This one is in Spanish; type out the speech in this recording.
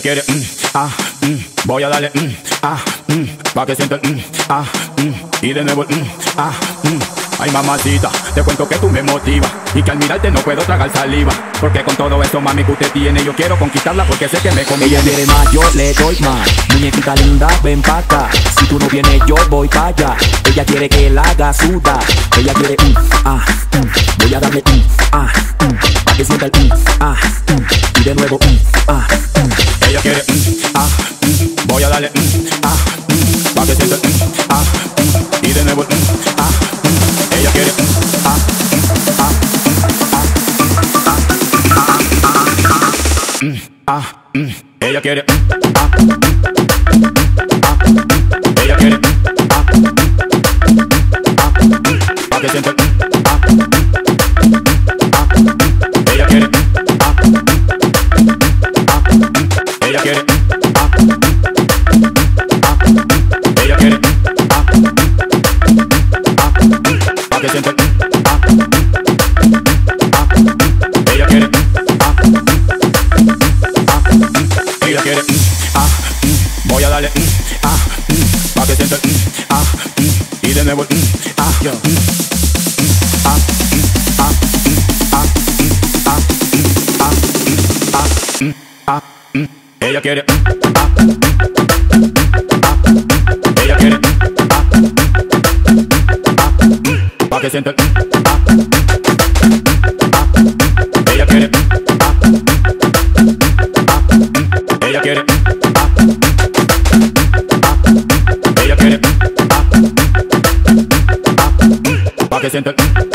quiere, voy a darle, pa' que sienta el, y de nuevo el, Ay mamacita, te cuento que tú me motivas y que al mirarte no puedo tragar saliva, porque con todo esto mami que usted tiene yo quiero conquistarla porque sé que me conviene. Ella quiere más, yo le doy más. Muñequita linda, ven pa' acá. Si tú no vienes yo voy pa' allá. Ella quiere que la haga sudar. Ella quiere voy a darle pa' que sienta el y de nuevo Ella quiere, voy a darle, pa' que sienta el, y de nuevo Ella quiere, ella quiere, ella quiere, pa' que sienta el, ella quiere, ella quiere, ella quiere, pa' que sienta el, ella quiere, ella quiere, voy a darle, pa' que sienta el, y de nuevo ella quiere, ella quiere, pa' que sienta el, ella quiere, ella quiere, ella quiere, pa' que sienta el